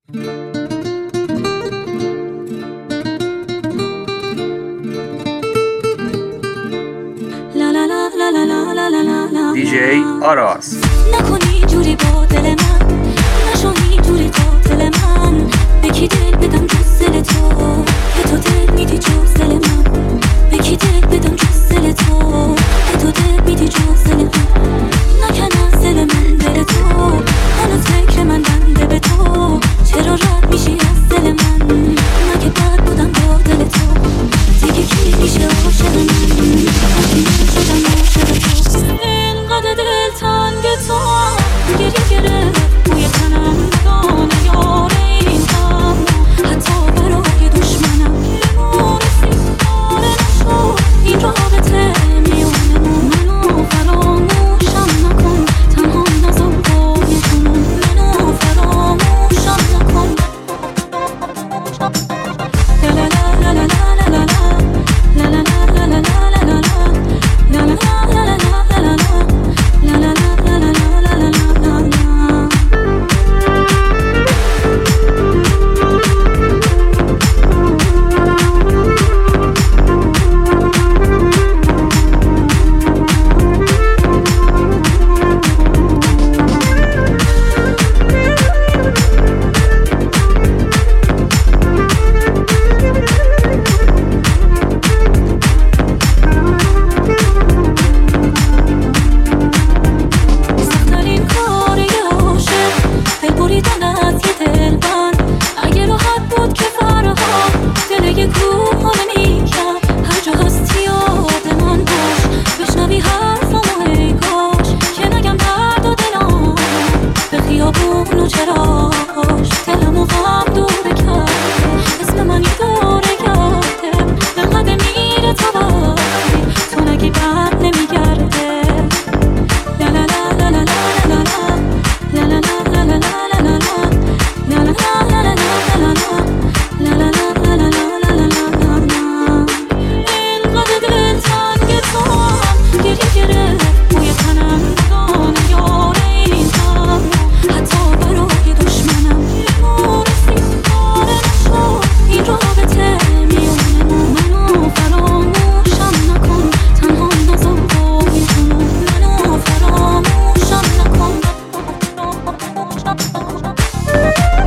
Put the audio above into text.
دیجی آراس. نکنی جوری با دل من، نشونی جوری قاتل من. به کی دل بدم جز دل تو، که تو دل میدی جز دل من. به کی دل بدم جز دل تو، که تو دل میدی جز دل من. نکن از دل من دل تو، هنوز فکر من بنده به تو. چرا رد میشی از دل من؟ مگه بد بودم با دل تو؟ دیگه کی میشه عاشق من؟ وقتی من شدم عاشق تو. اینقدر دل تنگ تو، گریه گرفت بوی تنم. نگاه یار این هم، حتی برای دشمنم. بمونسیم داره نشو این رابطه میونمون. منو فراموشم نکن، تنها نزار بای جنون. منو فراموشم نکن. لا لا لا لا لا لا لا لا لا لا لا لا فراموشم نکن.